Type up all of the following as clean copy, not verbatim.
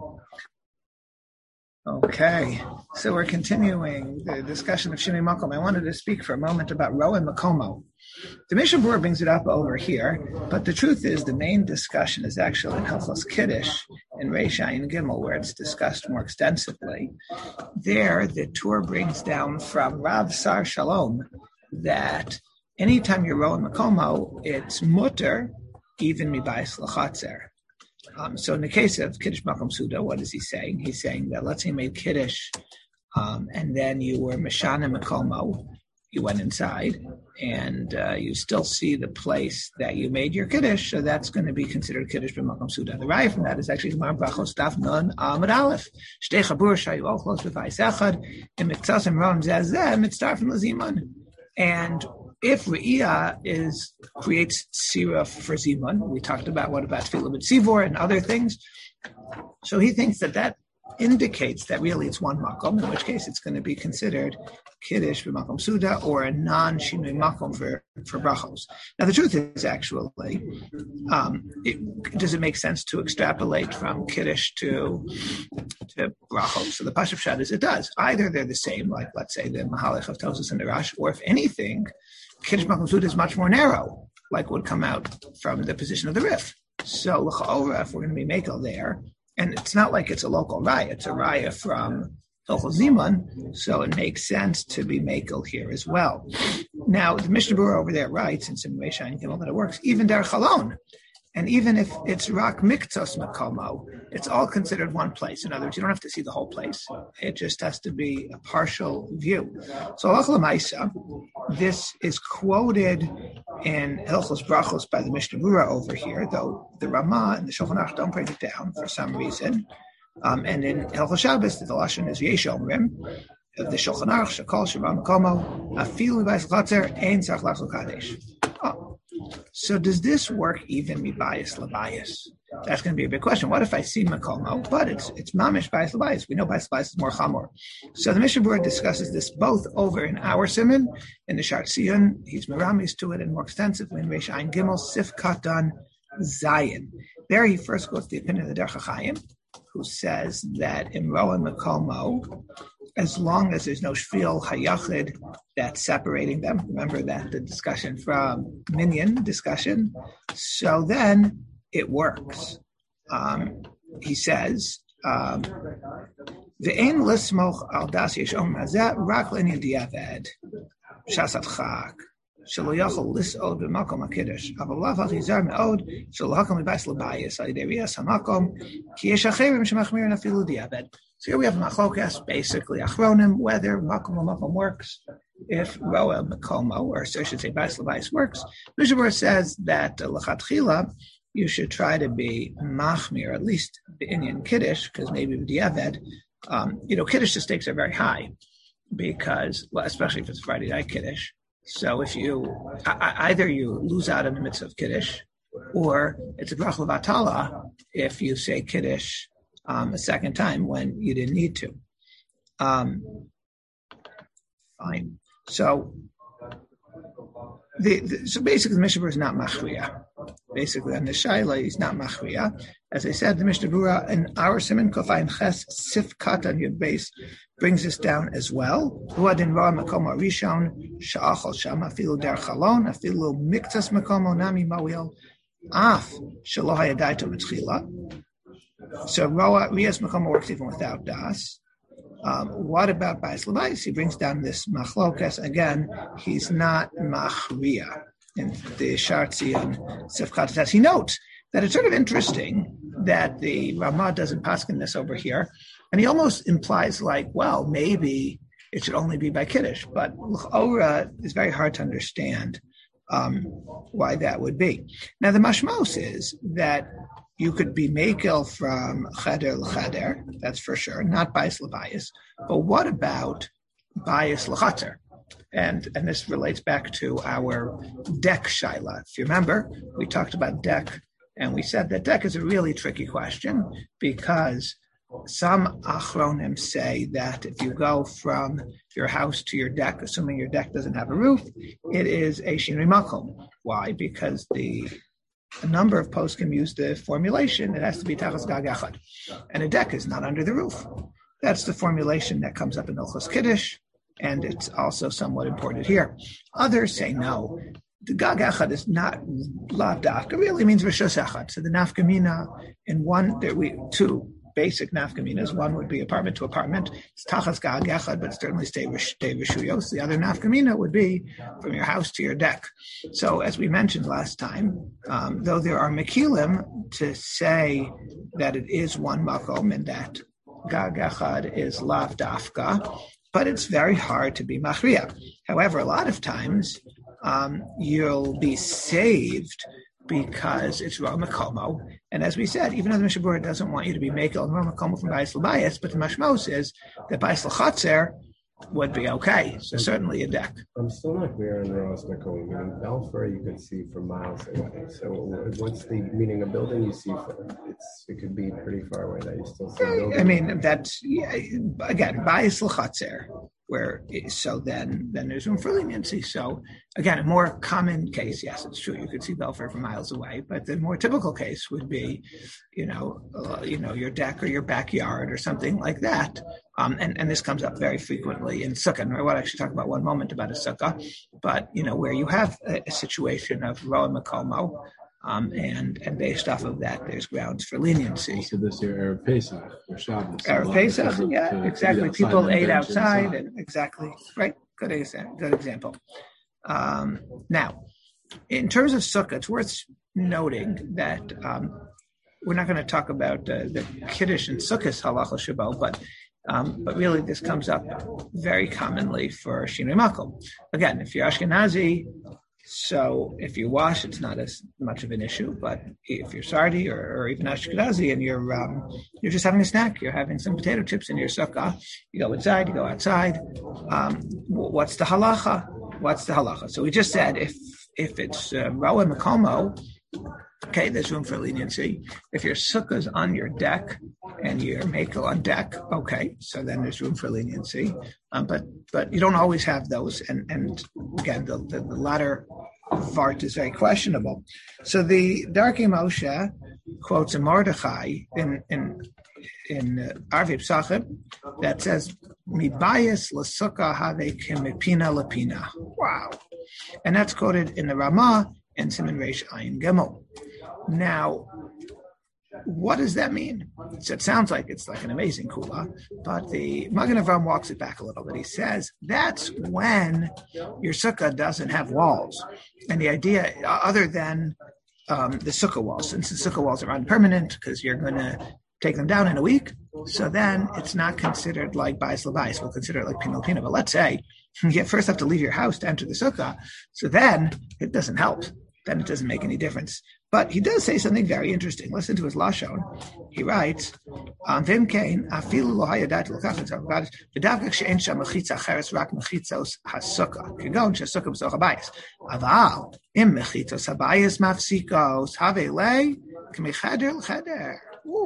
Okay, so we're continuing the discussion of Shinui Makom. I wanted to speak for a moment about Roa Makomo. The Mishnah Berurah brings it up over here, but the truth is the main discussion is actually in Hilchos Kiddush in Reish Ayin Gimel, where it's discussed more extensively. There, the Tur brings down from Rav Sar Shalom that anytime you're Roa Makomo, it's mutter, even mibayis lachatzer. So in the case of Kiddush Makom Suda, what is he saying? He's saying that let's say you made Kiddush, and then you were Meshana Makomo, you went inside, and you still see the place that you made your Kiddush, so that's going to be considered Kiddush B'Makom Suda. The raya from that is actually Gemara Brachos Daf Nun Amud Aleph. Shtei Chabur Shayu Ochlos B'Vayis Echad, Imiktasim Ron Zazeh Mitzarfim Laziman. And if Re'iyah creates Sirah for Zimun, we talked about what about Tefillah B'Tzivor and other things. So he thinks that indicates that really it's one Makom, in which case it's going to be considered Kiddush B'Makom Suda or a non-Shinui Makom for Brachos. Now the truth is actually, does it make sense to extrapolate from Kiddush to Brachos? So the Pashup Shad is it does. Either they're the same, like let's say the Mahalach of Tosas and the Rash, or if anything, Kiddush Makom Suda is much more narrow, like would come out from the position of the Rif. So l'cha'ora, if we're going to be Mekel there, and it's not like it's a local raya, it's a raya from Hilchos Zimun, so it makes sense to be Mekel here as well. Now, the Mishnah Berurah over there writes in some Reish Ayin Gimel that it works even der Chalon. And even if it's Rak Miktos Makomo, it's all considered one place. In other words, you don't have to see the whole place. It just has to be a partial view. So Halach L'Maisa, this is quoted in Hilchos Brachos by the Mishnah Berurah over here, though the Ramah and the Shulchan Aruch don't break it down for some reason. And in Hilchos Shabbos, the Lashon is Yesh Omrim, of the Shulchan Aruch, Shekol Sheba Makomo, Afilu B'Bais Chatzer, Ein Tzarich Lachzor Kadesh. So does this work even mibayis labayis? That's going to be a big question. What if I see makomo, but it's mamish bayis labayis? We know bayis labayis is more chamor. So the Mishnah Berurah discusses this both over in our siman, in the Shart Tziyun, he's meramis to it, and more extensively in Reish Ayin Gimel Sif Katan Zayin. There he first goes to the opinion of the Derech HaChaim, who says that in Roa Makomo, as long as there's no shvil hayachid that's separating them, remember that the discussion from Minyan discussion, so then it works. He says, Ve'en lismoch al das yesh om hazeh rak l'inyan diavad shasat chak shelo yachol lisod b'makom hakiddush aval lav hachizar me'od shelo hakol mibais l'bayis al yidei riyas hamakom ki yesh acherim shemachmirin afilu diavad. So here we have machlokas, basically achronim, whether makom or makom works. If roa makomo, or so I should say bais lebayis works, Mishnah Berurah says that l'chatchila you should try to be machmir, at least the Indian kiddush, because maybe with diavad, kiddush the stakes are very high, because especially if it's Friday night kiddush. So if you either you lose out in the midst of kiddush, or it's a brach levatala if you say kiddush a second time when you didn't need to. Fine. So so basically the Mishnah Berurah is not machriya. Basically on the Shaila he's not machriya. As I said, the Mishnah Berurah in our Siman Kofayin Ches Sif Katan Yud Beis brings this down as well. Huadin Ra Makomo Rishon Sha'achol Sham Afilu Der Chalon Afilu Miktas Makomo Nami Mawil Af Shelo Hayadaito B'Tchila. So Riyas Makomo works even without das. What about Bais Lebayis? He brings down this machlokas. Again, he's not machriya. In the Shart Tziyun Sifkat Tes, he notes that it's sort of interesting that the Ramah doesn't paskin this over here. And he almost implies like, well, maybe it should only be by Kiddush. But L'cha'ora is very hard to understand why that would be. Now, the mashmos is that you could be mekel from cheder l'cheder, that's for sure, not bayis l'bayis. But what about bayis l'chatzer? And this relates back to our deck shaila. If you remember, we talked about deck, and we said that deck is a really tricky question because some achronim say that if you go from your house to your deck, assuming your deck doesn't have a roof, it is a shinui makom. Why? Because the a number of poskim use the formulation, it has to be tachas gag echad. And a deck is not under the roof. That's the formulation that comes up in Hilchos Kiddush, and it's also somewhat important here. Others say no. The gag echad is not lav dafka, it really means rishos echad. So the nafkamina in one, two basic nafkaminas. One would be apartment to apartment. It's tachas gag echad, but certainly stay rishuyos. The other nafkamina would be from your house to your deck. So as we mentioned last time, though there are mekilim to say that it is one makom and that gag echad is lav dafka, but it's very hard to be machriya. However, a lot of times you'll be saved because it's Ra Makomo. And as we said, even though the Mishnah Berurah doesn't want you to be Mekel and Ra Makomo from Bayis L'Bayis, but the Mashmos is that Bayis L'Chatzer would be okay. So certainly a deck. I'm still not clear on Ra Makomo. In Belfer, you can see for miles away. So what's the meaning of building you see for? It could be pretty far away that you still see building. I mean, that's, again, Bayis L'Chatzer. Then there's room for leniency. So again, a more common case, yes, it's true. You could see Belfer from miles away, but the more typical case would be, your deck or your backyard or something like that. And this comes up very frequently in sukkah. And I want to actually talk about one moment about a sukkah, but where you have a situation of Roa Makomo. And based off of that, there's grounds for leniency. So this year, Erev Pesach or Shabbos. Erev Pesach, yeah, exactly. People ate outside, and exactly right. Good example. Now, in terms of sukkah, it's worth noting that we're not going to talk about the Kiddush and Sukkah's halacha shabo, but really this comes up very commonly for Shinui Makom. Again, if you're Ashkenazi, so if you wash, it's not as much of an issue. But if you're Sardi or even Ashkenazi and you're just having a snack, you're having some potato chips in your sukkah, you go inside, you go outside. What's the halacha? So we just said if it's Roa Makomo, okay, there's room for leniency. If your sukkah's on your deck and your makel on deck, okay, so then there's room for leniency. But you don't always have those, and again, the latter part is very questionable. So the Darkei Moshe quotes a Mordechai in Arvei Psachim that says, "Mibayis l'sukkah have kemipina lepina." Wow, and that's quoted in the Ramah and Siman Reish Ayin Gimel. Now, what does that mean? So it sounds like it's like an amazing kula, but the Magen Avraham walks it back a little bit. He says that's when your sukkah doesn't have walls, and the idea, other than the sukkah walls, since the sukkah walls are unpermanent because you're going to take them down in a week, so then it's not considered like Bayis L'Bayis. We'll consider it like Pina L'Pina. But let's say you first have to leave your house to enter the sukkah, so then it doesn't help. Then it doesn't make any difference. But he does say something very interesting. Listen to his lashon. He writes, "Vim kain afilu lo hayadat l'kachet zavadas v'davka she'en sham mechitza acheres rak mechitzos hasukah kegon she'asukah b'soch habayis aval im mechitzos habayis mafsikos havei k'mecheder l'cheder."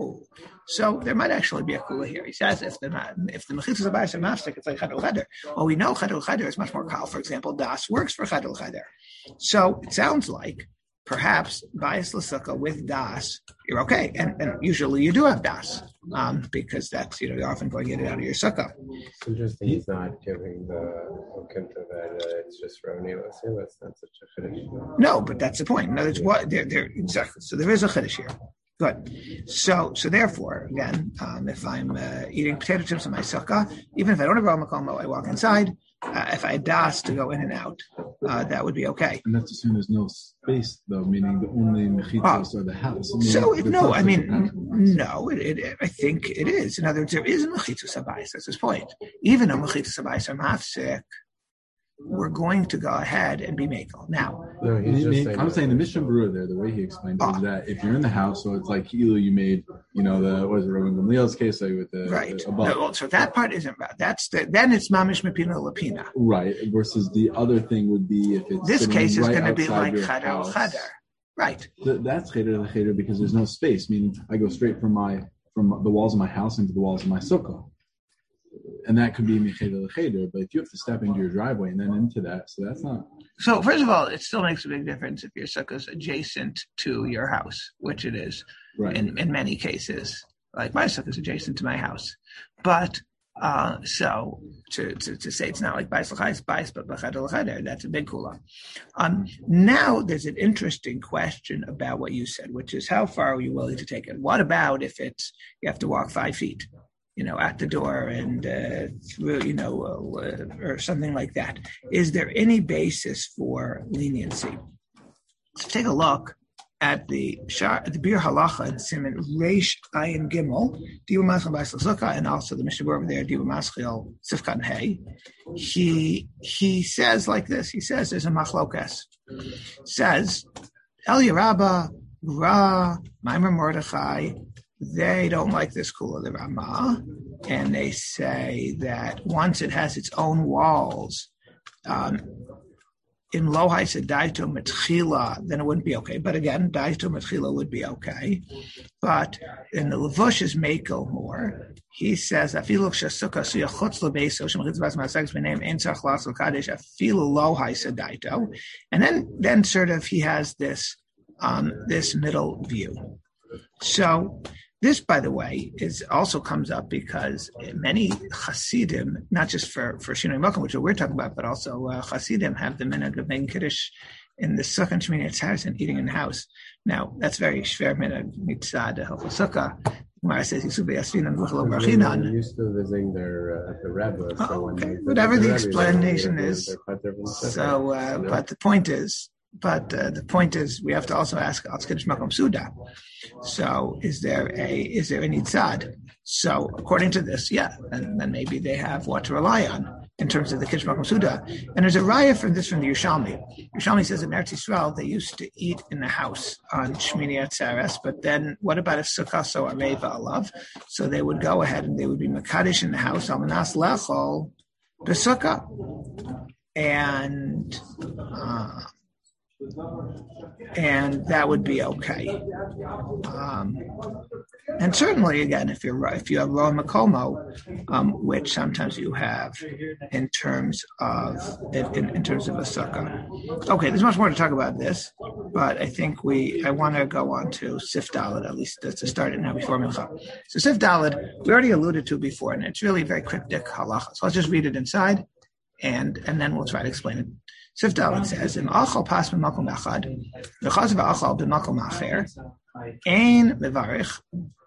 So there might actually be a kula here. He says if the mechitzos habayis are mafsik, it's like cheder l'cheder. Well, we know cheder l'cheder is much more kal. For example, das works for cheder l'cheder. So it sounds like perhaps Bayis L'Sukkah with das, you're okay. And usually you do have das, because that's, you're often going in and out of your sukkah. It's interesting he's not giving the Okinta that it's just Roni. That's not such a chiddush. No, but that's the point. In other words, what they're exactly. So there is a chiddush here. Good. So therefore, again, if I'm eating potato chips in my sukkah, even if I don't have Ra Makomo, I walk inside. If I had das to go in and out, that would be okay. And that's assuming there's no space, though, meaning the only mechitzos are the house. I think it is. In other words, there is a mechitzos habayis. That's his point. Even though mechitzos habayis are mafsek, we're going to go ahead and be makel. Now, I'm saying the Mishnah Berurah there, the way he explained it is that if you're in the house, so it's like you made, what is it, Rabban Gamliel's case with the right. So that part isn't bad. Then it's mamish mepina lapina. Right. Versus the other thing would be if it's this case is right going to be like cheder cheder. Right. That's cheder because there's no space. Meaning I go straight from the walls of my house into the walls of my sukkah. And that could be mecheder l'cheder, but if you have to step into your driveway and then into that, so that's not. So first of all, it still makes a big difference if your sukkah is adjacent to your house, which it is in many cases. Like my sukkah is adjacent to my house, but so to say it's not like bais l'chais bais, but b'cheder l'cheder, that's a big kula. Now there's an interesting question about what you said, which is how far are you willing to take it? What about if it's you have to walk 5 feet? At the door and through, or something like that. Is there any basis for leniency? So take a look at the Bir Halacha and Siman Reish Ayin Gimel, Dibur Maschil Bais L'Sukkah, and also the Mishnah over there, Dibur Maschil Sifkat Hey. He says like this. He says there's a machlokas. Says El Yerabba, Ra, Maimer Mordechai. They don't like this kula, the Ramah, and they say that once it has its own walls, in Lohai said daito metchila, then it wouldn't be okay. But again, daito metchila would be okay. But in the Levush is Mekel more. He says afilu shasuka suyachutz lebeso shemachitz bas masag's b'neim ein tzach las l'kadesh afilu Lohai said daito, and then sort of he has this middle view. So. This, by the way, also comes up because many Hasidim, not just for Shinui Mokum, which we're talking about, but also Hasidim have the minhag of making Kiddush in the Sukkah and Shmini Atzeres and eating in the house. Now, that's very shver minhag mitzad Hilchos Sukkah. Gemara says Yisuv Yasvin and Vuchel Brachinan. They're used to visiting the Rebbe. So whatever the explanation is. So, but the point is. The point is, we have to also ask Al Kiddush Makom Suda. So, is there any tzad? So, according to this, and then maybe they have what to rely on in terms of the Kiddush Makom Suda. And there's a raya from the Yerushalmi. Yerushalmi says in Eretz Yisrael they used to eat in the house on Shmini Atzeres, but then what about a sukkah so areva alav? So they would go ahead and they would be mekadesh in the house al manas lechol b'sukkah, and that would be okay. And certainly, again, if you have Roa Makomo, which sometimes you have in terms of a sukkah. Okay, there's much more to talk about this, but I think I want to go on to Sif Daled, at least to start it now before Mincha. So Sif Daled, we already alluded to before, and it's really very cryptic halacha. So let's just read it inside, and then we'll try to explain it. Sif Daled says, "Im achal pas b'makom echad, v'chaz v'achal b'makom acher, ein mevarich,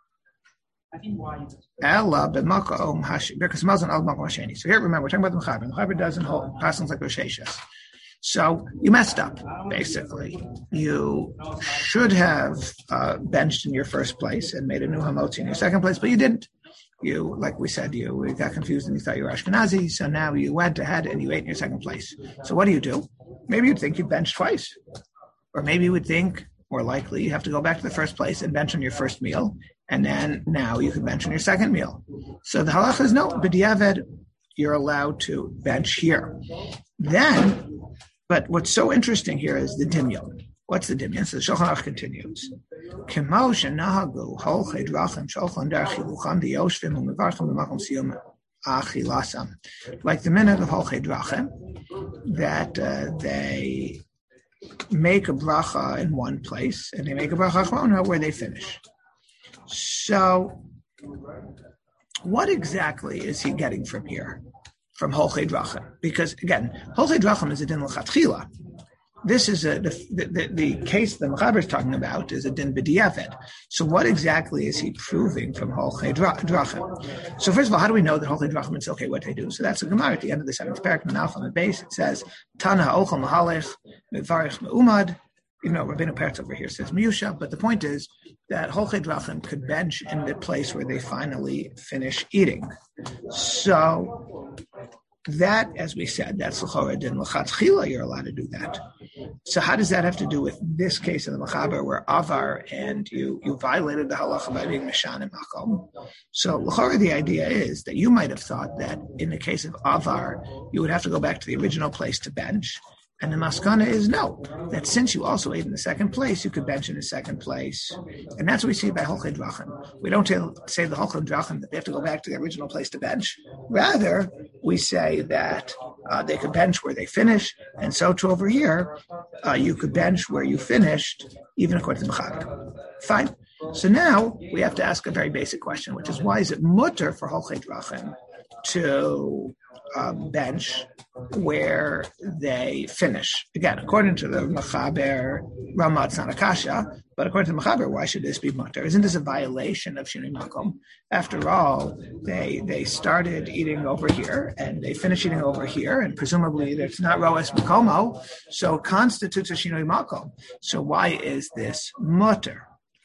ella b'makom birkas mazon al b'makom hasheni." So here, remember, we're talking about the mechaber. The mechaber doesn't hold passings like Rosheshes. So you messed up, basically. You should have benched in your first place and made a new hamotzi in your second place, but you didn't. You, like we said, you got confused and you thought you were Ashkenazi, so now you went ahead and you ate in your second place. So what do? Maybe you'd think you'd bench twice. Or maybe you would think, more likely, you have to go back to the first place and bench on your first meal, and then now you can bench on your second meal. So the halacha is no, b'diavad, you're allowed to bench here. Then, but what's so interesting here is the dimyon. What's the dimyon? So the Shulchan Aruch continues. Like the minhag of Holchei Drachim, that they make a bracha in one place and they make a bracha achrona where they finish. So, what exactly is he getting from here, from Holchei Drachim? Because again, Holchei Drachim is a din l'chatchila. This is the case the Mechaber is talking about is a din b'diavad. So what exactly is he proving from Holchei Drachim? So first of all, how do we know that Holchei Drachim is okay what they do? So that's a Gemara at the end of the 7th parak, and on the base it says Tana ha'ochel mahalech mevarich me'umad. Even though Rabbeinu Peretz over here says miyusha, but the point is that Holchei Drachim could bench in the place where they finally finish eating. So that, as we said, that's l'chorah din l'chatchila. You're allowed to do that. So how does that have to do with this case of the Mechaber where avar and you violated the halacha by being mishan and makom? So l'chorah, the idea is that you might have thought that in the case of avar you would have to go back to the original place to bench, And the maskana is no, that since you also ate in the second place, you could bench in the second place. And that's what we see by Holchei Drachim. We don't say the Holchei Drachim that they have to go back to the original place to bench. Rather, we say that they could bench where they finish. And so too over here, you could bench where you finished, even according to the Mechaber. Fine. So now we have to ask a very basic question, which is why is it mutter for Holchei Drachim to bench where they finish? Again, according to the Mechaber, Ramah, it's not a kasha, but according to the Mechaber, why should this be mutter? Isn't this a violation of Shinui Makom? After all, they started eating over here and they finished eating over here, and presumably it's not Roes Makomo, so it constitutes a Shinui Makom. So why is this mutter?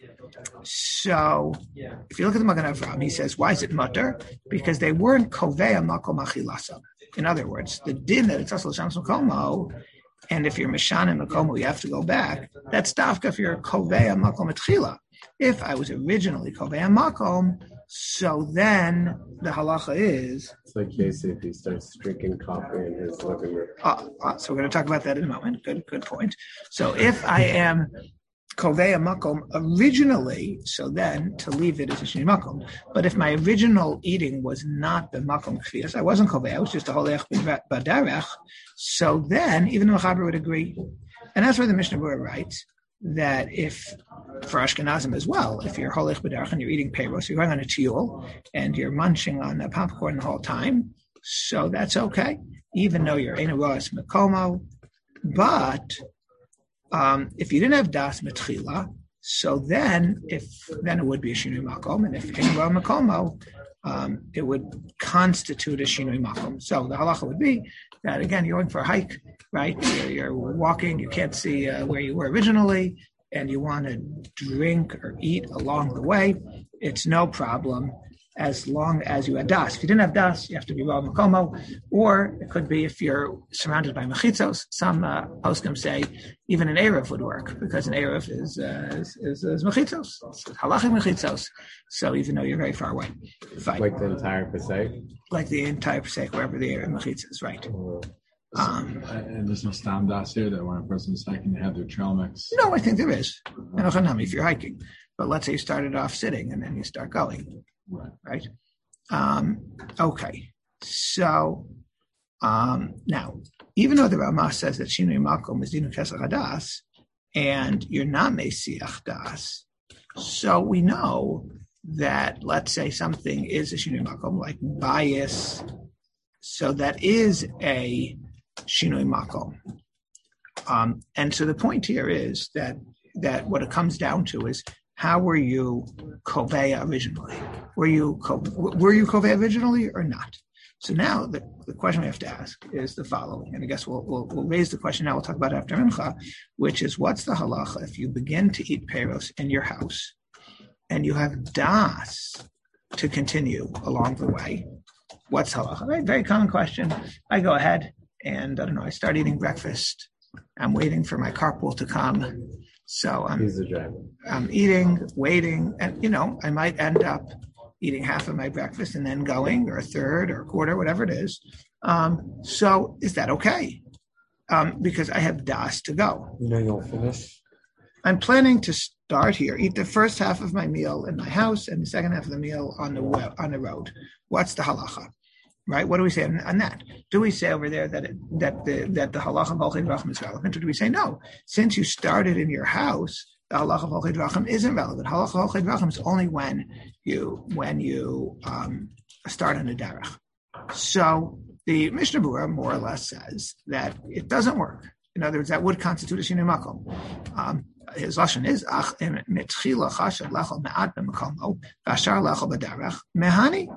So, if you look at the Magen Avraham, he says, why is it mutter? Because they weren't kovea makom achilasa. In other words, the din that it's also l'shams makomo, and if you're mishan and makomo, you have to go back. That's dafka if you're kovea makom etchila. If I was originally kovea makom, so then the halacha is. It's like Yosef, he starts drinking coffee in his living room. So we're going to talk about that in a moment. Good point. So if I am Kovea Makom originally, so then to leave it is a Shinui Makom. But if my original eating was not the Makom Kfiyas, I wasn't Kovea, it was just a Holech Badarech, so then even the Mechaber would agree. And that's why the Mishnah Berurah writes that if, for Ashkenazim as well, if you're Holech Badarech and you're eating peiros, you're going on a tiyul and you're munching on a popcorn the whole time, so that's okay, even though you're in a Roas Makomo. But if you didn't have das metchila, so then it would be a shinui makom, and if in Roas Makomo, it would constitute a shinui makom. So the halacha would be that again you're going for a hike, right? You're walking, you can't see where you were originally, and you want to drink or eat along the way. It's no problem as long as you had das. If you didn't have das, you have to be Roas Makomo, or it could be if you're surrounded by mechitzos. Some poskim say even an erev would work because an erev is mechitzos, it's halachic mechitzos. So even though you're very far away, fine. Like the entire Pesach? Like the entire Pesach, wherever the erev mechitzos, right. And there's no stam das here that when a person's hiking, they have their trail mix. No, I think there is. If you're hiking. But let's say you started off sitting and then you start going. Right. Okay. So now, even though the Ramah says that Shinui Makom is Dinu Kesach Hadas, and you're not Mesiach Das, so we know that, let's say something is a Shinui Makom, like bias, so that is a Shinui Makom. And so the point here is that what it comes down to is, how were you Kovea originally? Were you Kovea originally or not? So now the question we have to ask is the following, and I guess we'll raise the question now. We'll talk about it after Mincha, which is what's the halacha if you begin to eat peiros in your house and you have das to continue along the way? What's halacha? Right? Very common question. I go ahead and I start eating breakfast. I'm waiting for my carpool to come. So I'm eating, waiting, and I might end up eating half of my breakfast and then going, or a third or a quarter, whatever it is. So is that okay? Because I have das to go. You'll finish? I'm planning to start here, eat the first half of my meal in my house and the second half of the meal on the road. What's the halacha? Right? What do we say on that? Do we say over there that the halacha of Holchei Drachim is relevant, or do we say no? Since you started in your house, the halacha of Holchei Drachim isn't relevant. Halacha of Holchei Drachim is only when you start on a derech. So the Mishnah Berurah more or less says that it doesn't work. In other words, that would constitute a shinui makom. His lashon is ach mitchila chashav lechol me'at b'makomo v'ashar lechol b'derech mehani.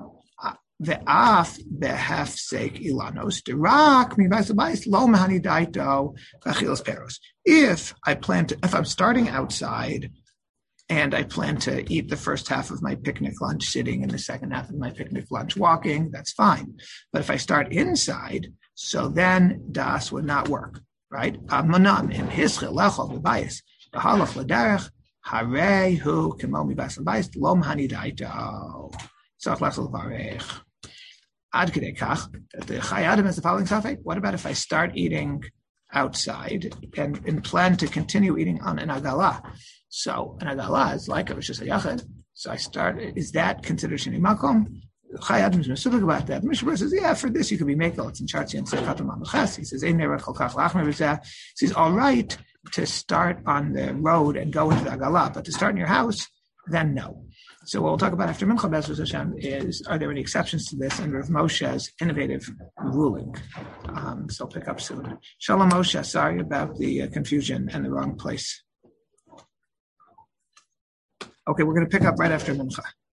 Ve'af behafsek ilanos dirak mibais l'bayis lo mehani daito v'achilas peros. If I'm starting outside and I plan to eat the first half of my picnic lunch sitting and the second half of my picnic lunch walking, that's fine. But if I start inside, so then das would not work, right? Manam im hischil lechol b'bayis v'halach l'derech harei hu kemo mibais l'bayis lo mehani daito tzarich lechol l'varech. Ad kedei kach, the Chai Adam has the following suffix. What about if I start eating outside and plan to continue eating on an agala. So an agala is like a Rosh Hashanah. So I start. Is that considered sheni makom? Chai Adam is specific about that. The Mishnah says, yeah, for this you could be makel. It's in Chartzi and Sechatam Amaches. He says, he says, all right to start on the road and go into the agala, but to start in your house, then no. So what we'll talk about after Mincha B'ezras Hashem is, are there any exceptions to this under Rav Moshe's innovative ruling? So I'll pick up soon. Shalom Moshe, sorry about the confusion and the wrong place. Okay, we're going to pick up right after Mincha.